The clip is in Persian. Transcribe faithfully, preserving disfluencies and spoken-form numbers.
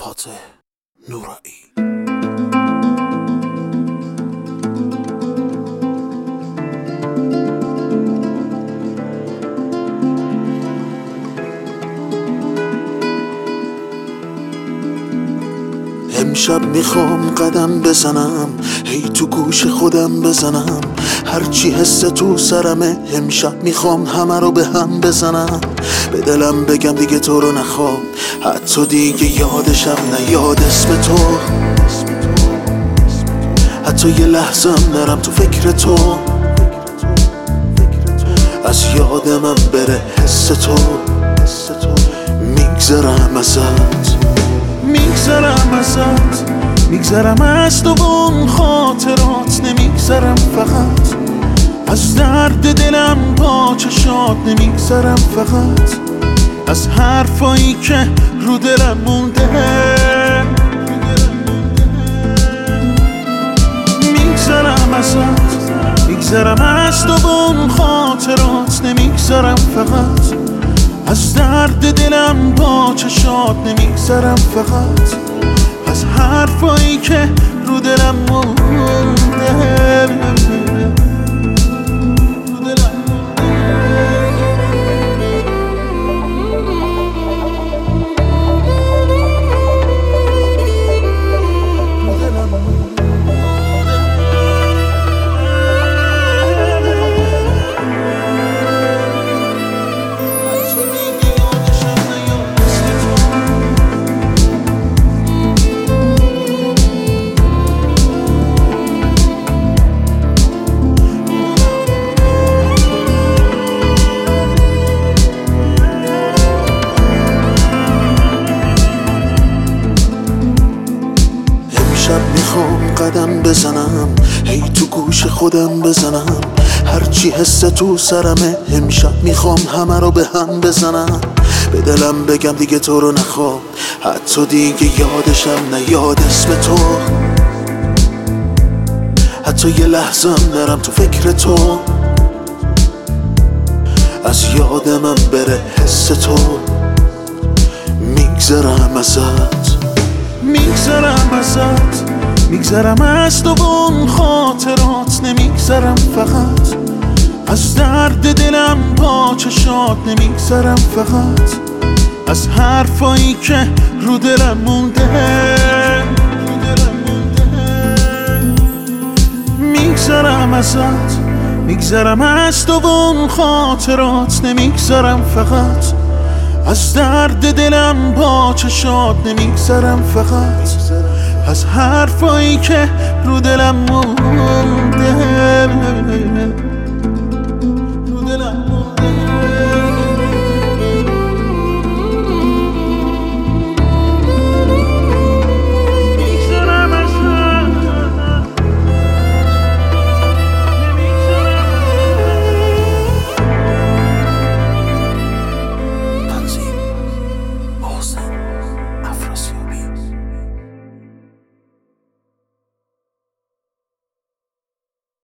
فاتح نورایی. امشب میخوام قدم بزنم، هی تو گوش خودم بزنم، هرچی حس تو سرمه. امشب میخوام همه رو به هم بزنم، به دلم بگم دیگه تو رو نخوام، حتی دیگه یادشم نیاد اسم تو، حتی یه لحظه هم نرم تو فکر تو، از یاد من بره حس تو. میگذرم ازت، میگذرم ازت، میگذرم از تو اون خاطرات، نمیگذرم فقط از درد دلم با چشات، نمیگذرم فقط از حرفایی که رو دلم مونده. میگذرم ازت، میگذرم از تو اون خاطرات، نمیگذرم فقط از درد دلم با چشات، نمیگذرم فقط از حرفایی که رو دلم مونده. میخوام قدم بزنم، هی تو گوش خودم بزنم، هرچی حس تو سرمه. امشب میخوام همه رو به هم بزنم، به دلم بگم دیگه تو رو نخوام، حتی دیگه یادشم نیاد اسم تو، حتی یه لحظه هم نرم تو فکر تو، از یاد من بره حس تو. میگذرم ازت، میگذرم ازت، میگذرم از تو اون خاطرات، نمیگذرم فقط از درد دلم با چشات، نمیگذرم فقط از حرفایی که رو دلم مونده. میگذرم ازت، میگذرم از تو اون خاطرات، نمیگذرم فقط از درد دلم با چشات، نمیگذرم فقط از حرفایی که رو دلم مونده.